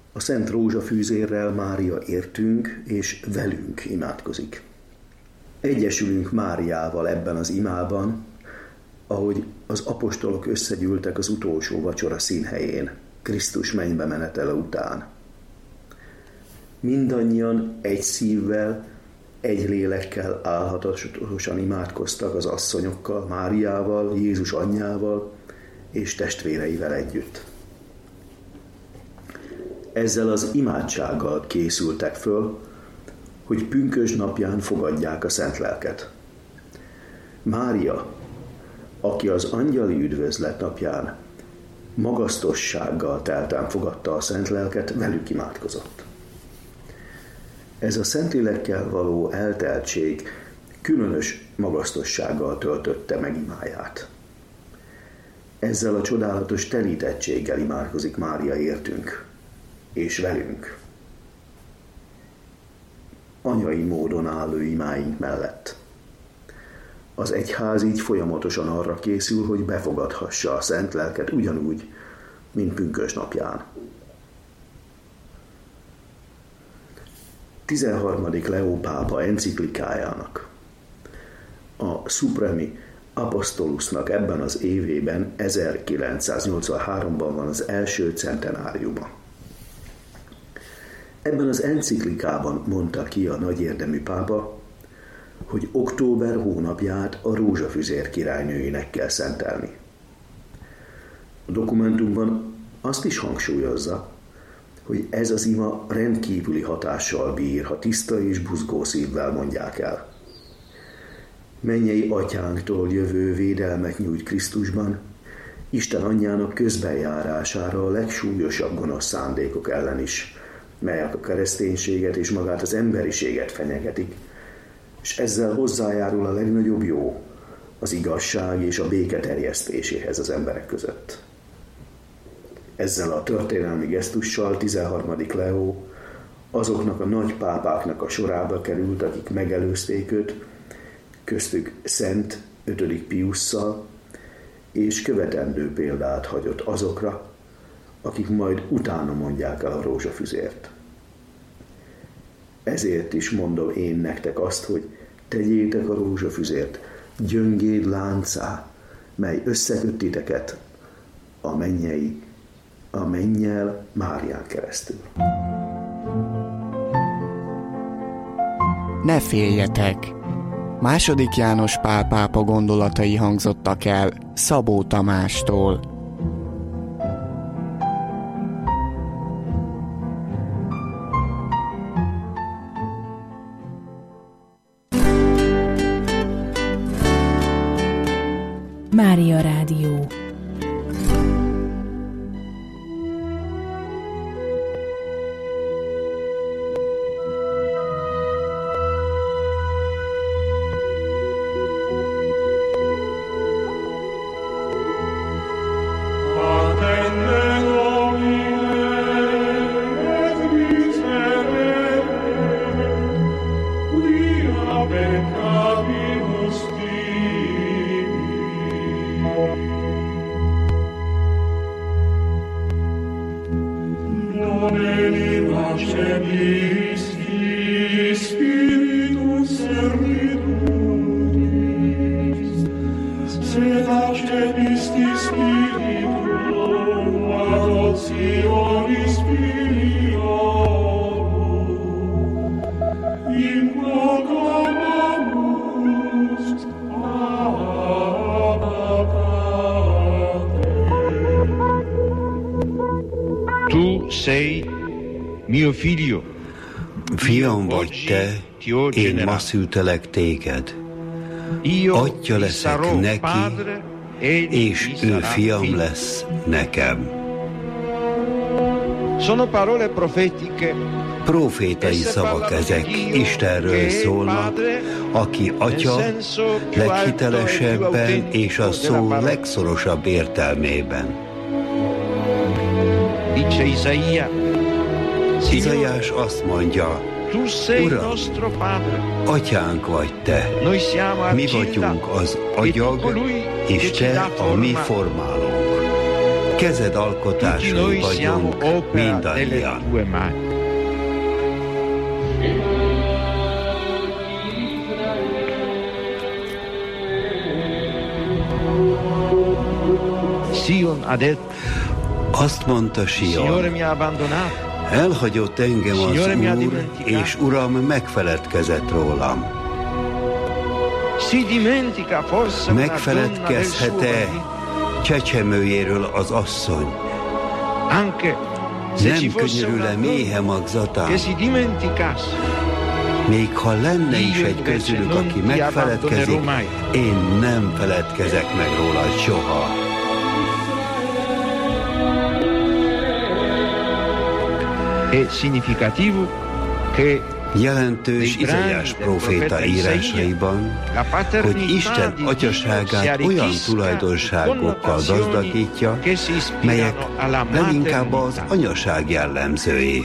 A Szent Rózsafűzérrel Mária értünk és velünk imádkozik. Egyesülünk Máriával ebben az imában, ahogy az apostolok összegyűltek az utolsó vacsora színhelyén, Krisztus mennybe menetele után. Mindannyian egy szívvel, egy lélekkel álhatatosan imádkoztak az asszonyokkal, Máriával, Jézus anyjával és testvéreivel együtt. Ezzel az imádsággal készültek föl, hogy pünkösdnapján fogadják a Szent Lelket. Mária, aki az angyali üdvözlet napján magasztossággal telten fogadta a Szent Lelket, velük imádkozott. Ez a Szentlélekkel való elteltség különös magasztossággal töltötte meg imáját. Ezzel a csodálatos telítettséggel imádkozik Mária értünk és velünk. Anyai módon álló imáink mellett. Az egyház így folyamatosan arra készül, hogy befogadhassa a Szent Lelket ugyanúgy, mint pünkösdnapján. 13. Leó pápa enciklikájának, a Supremi Apostolusnak ebben az évében, 1983-ban van az első centenáriuma. Ebben az enciklikában mondta ki a nagyérdemű pápa, hogy október hónapját a Rózsafüzér királynőinek kell szentelni. A dokumentumban azt is hangsúlyozza, hogy ez az ima rendkívüli hatással bír, ha tiszta és buzgó szívvel mondják el. Mennyei atyánktól jövő védelmet nyújt Krisztusban, Isten anyjának közbenjárására a legsúlyosabb gonosz szándékok ellen is, melyek a kereszténységet és magát az emberiséget fenyegetik, és ezzel hozzájárul a legnagyobb jó, az igazság és a béke terjesztéséhez az emberek között. Ezzel a történelmi gesztussal 13. Leó azoknak a nagy pápáknak a sorába került, akik megelőzték őt, köztük Szent 5. Piusszal, és követendő példát hagyott azokra, akik majd utána mondják el a rózsafüzért. Ezért is mondom én nektek azt, hogy tegyétek a rózsafüzért gyöngéd láncá, mely összeköt titeket a mennyel Márián keresztül. Ne féljetek! II. János Pál pápa gondolatai hangzottak el Szabó Tamástól. Mária Rádió. Fiam vagy te, én ma szültelek téged. Atya leszek neki, és ő fiam lesz nekem. Profétai szavak ezek, Istenről szólnak, aki atya leghitelesebben és a szó legszorosabb értelmében. Izaiás azt mondja, Uram, atyánk vagy te, mi vagyunk az agyag, és te a mi formálónk. kezed alkotásai vagyunk mindannyian. Azt mondta Sion, elhagyott engem az Úr, és Uram megfeledkezett rólam. Megfeledkezhet-e csecsemőjéről az asszony? Nem könyörül-e méhe magzatán? Még ha lenne is egy közülük, aki megfeledkezik, én nem feledkezek meg róla soha. Jelentős Izaiás próféta írásaiban, hogy Isten atyaságát olyan tulajdonságokkal gazdagítja, melyek leginkább az anyaság jellemzői.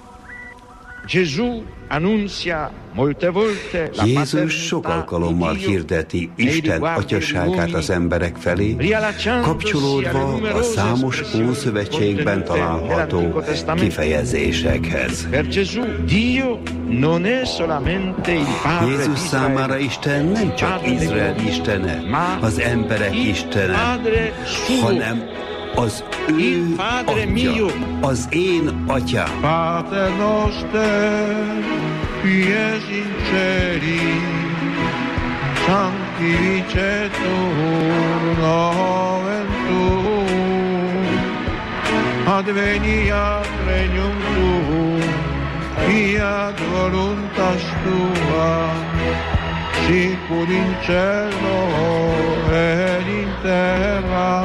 Jézus sok alkalommal hirdeti Isten atyaságát az emberek felé, kapcsolódva a számos Ószövetségben található kifejezésekhez. Jézus számára Isten nem csak Izrael istene, az emberek istene, hanem az ő atya, az én atyám. Pater noster, qui es in celi, sanctificetur nomen tuum, adveniat regnum tuum, fiat voluntas tua, sicut in cielo et in terra.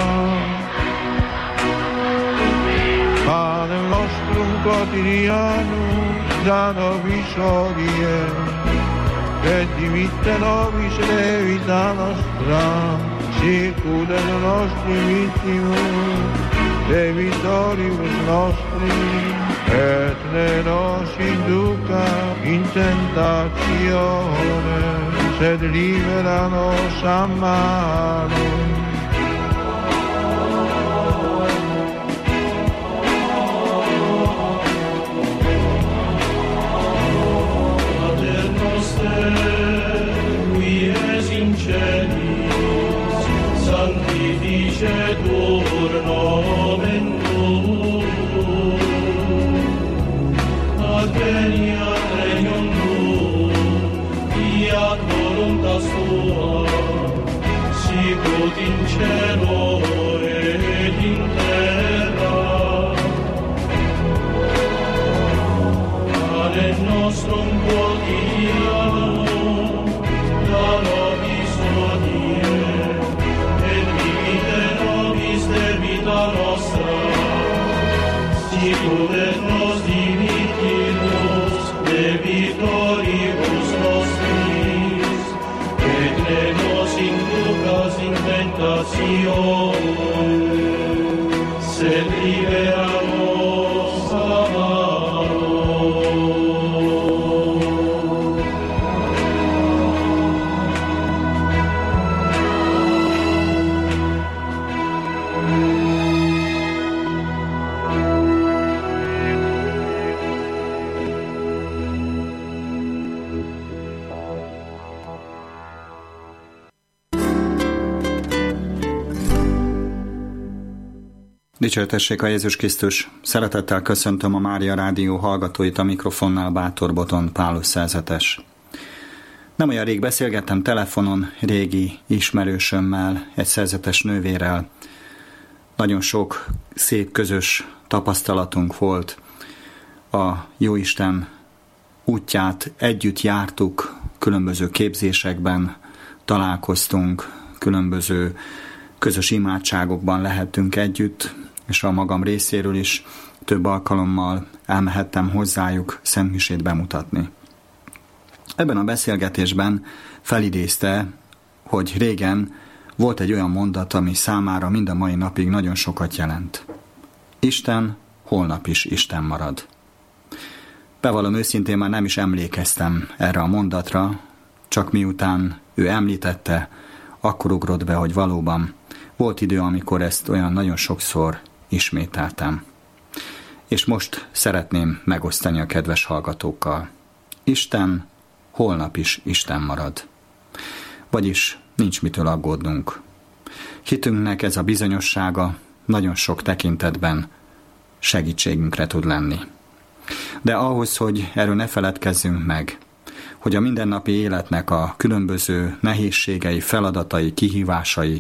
Panem nostrum quotidianum da nobis hodie, et dimitte nobis levita nostra, sicut et nostri vittimus, debitoribus nostri, et ne nos induca in tentatione, sed libera nos a malo. Sanctificetur nomen tuum, adveniat regnum tuum, fiat voluntas tua, sicut in cielo et in terra. Panem nostrum quotidianum da nobis hodie, debita nostra, sicut et nos dimittimus debitoribus nostris, et ne nos inducas in tentatione, sed libera nos a malo. Dicsőtessék a Jézus Krisztus! Szeretettel köszöntöm a Mária Rádió hallgatóit, a mikrofonnál Bátor Botond Pálus szerzetes. Nem olyan rég beszélgettem telefonon régi ismerősömmel, egy szerzetes nővérrel. Nagyon sok szép közös tapasztalatunk volt. A Jóisten útját együtt jártuk, különböző képzésekben találkoztunk, különböző közös imádságokban lehettünk együtt, és a magam részéről is több alkalommal elmehettem hozzájuk szentmisét bemutatni. Ebben a beszélgetésben felidézte, hogy régen volt egy olyan mondat, ami számára mind a mai napig nagyon sokat jelent. Isten holnap is Isten marad. Bevallom őszintén, már nem is emlékeztem erre a mondatra, csak miután ő említette, akkor ugrott be, hogy valóban volt idő, amikor ezt olyan nagyon sokszor ismételtem. És most szeretném megosztani a kedves hallgatókkal. Isten holnap is Isten marad. Vagyis nincs mitől aggódnunk. Hitünknek ez a bizonyossága nagyon sok tekintetben segítségünkre tud lenni. De ahhoz, hogy erről ne feledkezzünk meg, hogy a mindennapi életnek a különböző nehézségei, feladatai, kihívásai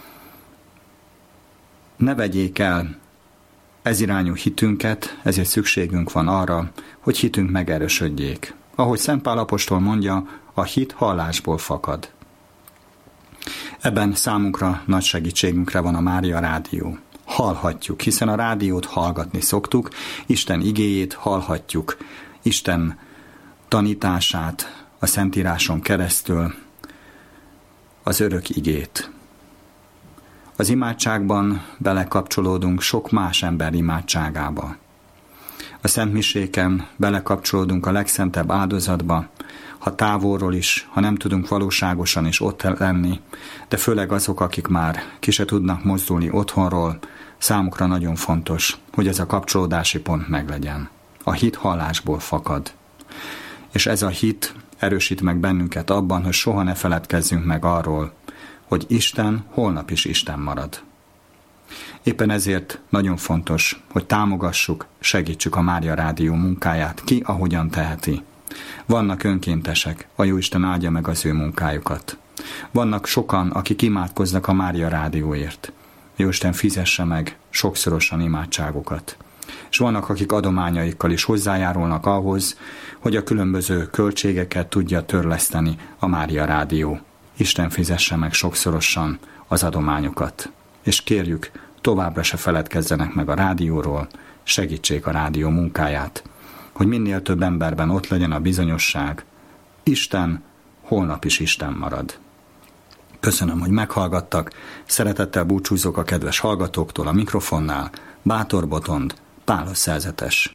ne vegyék el ez irányú hitünket, ezért szükségünk van arra, hogy hitünk megerősödjék. Ahogy Szent Pál apostol mondja, a hit hallásból fakad. Ebben számunkra nagy segítségünkre van a Mária Rádió. Hallhatjuk, hiszen a rádiót hallgatni szoktuk, Isten igéjét hallhatjuk, Isten tanítását a Szentíráson keresztül, az örök igét. Az imádságban belekapcsolódunk sok más ember imádságába. A szentmiséken belekapcsolódunk a legszentebb áldozatba, ha távolról is, ha nem tudunk valóságosan is ott lenni, de főleg azok, akik már ki se tudnak mozdulni otthonról, számukra nagyon fontos, hogy ez a kapcsolódási pont meglegyen. A hit hallásból fakad. És ez a hit erősít meg bennünket abban, hogy soha ne feledkezzünk meg arról, hogy Isten holnap is Isten marad. Éppen ezért nagyon fontos, hogy támogassuk, segítsük a Mária Rádió munkáját, ki ahogyan teheti. Vannak önkéntesek, a Jóisten áldja meg az ő munkájukat. Vannak sokan, akik imádkoznak a Mária Rádióért. Jóisten fizesse meg sokszorosan imádságokat. És vannak, akik adományaikkal is hozzájárulnak ahhoz, hogy a különböző költségeket tudja törleszteni a Mária Rádió. Isten fizesse meg sokszorosan az adományokat. És kérjük, továbbra se feledkezzenek meg a rádióról, segítsék a rádió munkáját, hogy minél több emberben ott legyen a bizonyosság, Isten holnap is Isten marad. Köszönöm, hogy meghallgattak, szeretettel búcsúzok a kedves hallgatóktól a mikrofonnál, Bátor Botond, Pálos szerzetes.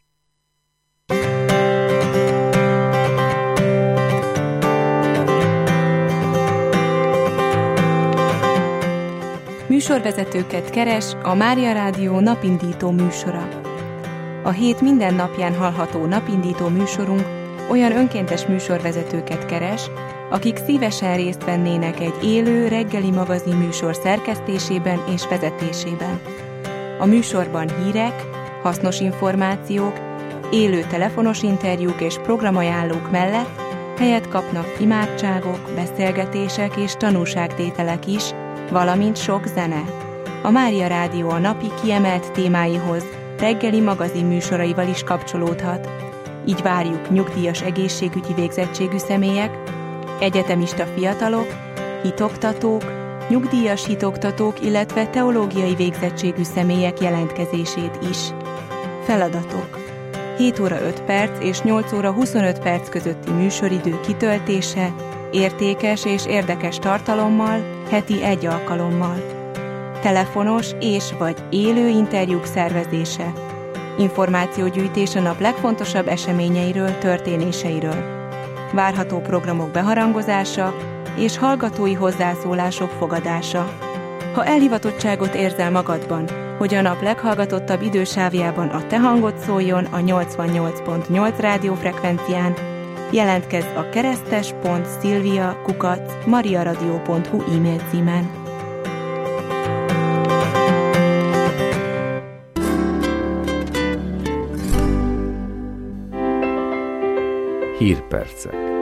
Műsorvezetőket keres a Mária Rádió napindító műsora. A hét minden napján hallható napindító műsorunk olyan önkéntes műsorvezetőket keres, akik szívesen részt vennének egy élő reggeli magazin műsor szerkesztésében és vezetésében. A műsorban hírek, hasznos információk, élő telefonos interjúk és programajánlók mellett helyet kapnak imádságok, beszélgetések és tanúságtételek is, valamint sok zene. A Mária Rádió a napi kiemelt témáihoz reggeli magazin műsoraival is kapcsolódhat. Így várjuk nyugdíjas egészségügyi végzettségű személyek, egyetemista fiatalok, hitoktatók, nyugdíjas hitoktatók, illetve teológiai végzettségű személyek jelentkezését is. Feladatok: 7 óra 5 perc és 8 óra 25 perc közötti műsoridő kitöltése, értékes és érdekes tartalommal, heti 1 alkalommal. Telefonos és/vagy élő interjúk szervezése. Információgyűjtés a nap legfontosabb eseményeiről, történéseiről. Várható programok beharangozása és hallgatói hozzászólások fogadása. Ha elhivatottságot érzel magadban, hogy a nap leghallgatottabb idősávjában a te hangod szóljon a 88.8 rádiófrekvencián, jelentkezz a keresztes.szilvia@mariaradio.hu e-mail címen. Hírpercek.